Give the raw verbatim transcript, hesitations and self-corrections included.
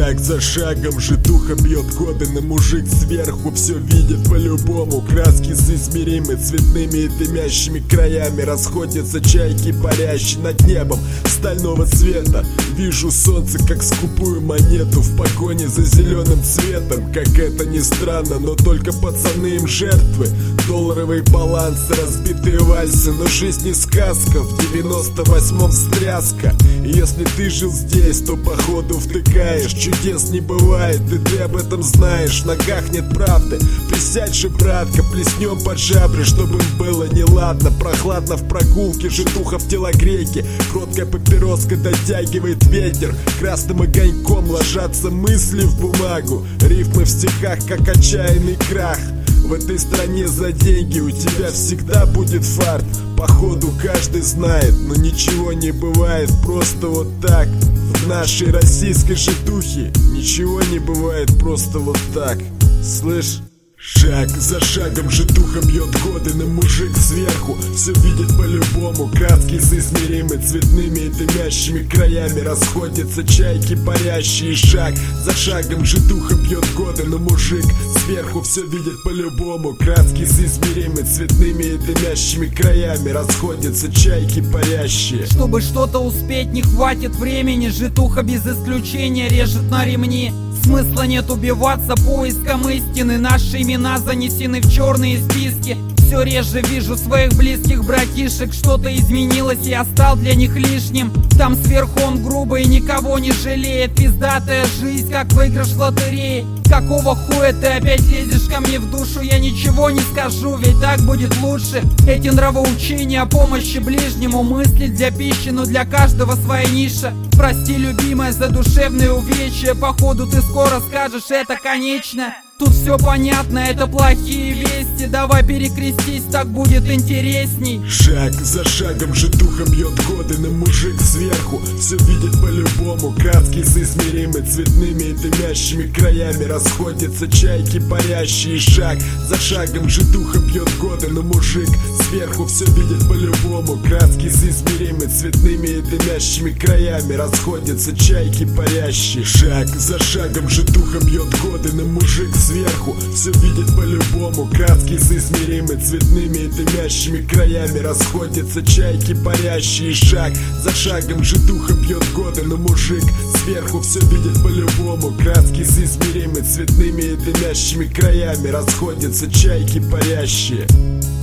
Шаг за шагом житуха бьет годы, но мужик сверху все видит по-любому. Краски с измеримы цветными и дымящими краями. Расходятся чайки, парящие над небом стального цвета. Вижу солнце, как скупую монету в погоне за зеленым цветом. Как это ни странно, но только пацаны им жертвы. Долларовые балансы, разбитые вальсы. Но жизнь не сказка, в девяносто восьмом встряска. И если ты жил здесь, то походу втыкаешь. Чудес не бывает, и ты об этом знаешь. В ногах нет правды, присядь же, братка. Плеснем под жабры, чтобы им было неладно. Прохладно в прогулке, житуха в телогрейке. Кроткая папироска дотягивает ветер. Красным огоньком ложатся мысли в бумагу. Рифмы в стихах, как отчаянный крах. В этой стране за деньги у тебя всегда будет фарт. Походу каждый знает, но ничего не бывает просто вот так. В нашей российской житухе ничего не бывает просто вот так. Слышь? Шаг за шагом житуха бьет годы, но мужик сверху все видит по-любому. Краски соизмеримы цветными и дымящими краями. Расходятся чайки, парящие. Шаг за шагом житуха бьет годы, но мужик сверху все видит по-любому. Краски соизмеримы цветными и дымящими краями. Расходятся чайки, парящие. Чтобы что-то успеть, не хватит времени. Житуха без исключения режет на ремни. Смысла нет убиваться поиском истины. Наши имена занесены в черные списки. Все реже вижу своих близких братишек. Что-то изменилось, и я стал для них лишним. Там сверху он грубо и никого не жалеет. Пиздатая жизнь, как выигрыш в лотерее. Какого хуя ты опять лезешь ко мне в душу? Я ничего не скажу, ведь так будет лучше. Эти нравоучения о помощи ближнему. Мысли для пищи, но для каждого своя ниша. Прости, любимая, за душевные увечья. Походу ты скоро скажешь, это конечно. Тут все понятно, это плохие вести. Давай перекрестись, так будет интересней. Шаг за шагом житуха бьет годы, но мужик сверху все видит по-любому. Краски соизмеримы цветными и дымящими краями. Расходятся чайки, парящие. Шаг за шагом житуха бьет годы, но мужик сверху все видит по-любому. Краски соизмеримы цветными и дымящими краями. Расходятся чайки, парящие. Шаг за шагом житуха бьет годы, но мужик сверху все видит по-любому. Краски соизмеримы цветными и дымящими краями. Расходятся чайки, парящие. Шаг за шагом житуха бьет годы, но мужик сверху все видит по-любому. Краски соизмеримы цветными и дымящими краями. Расходятся чайки, парящие.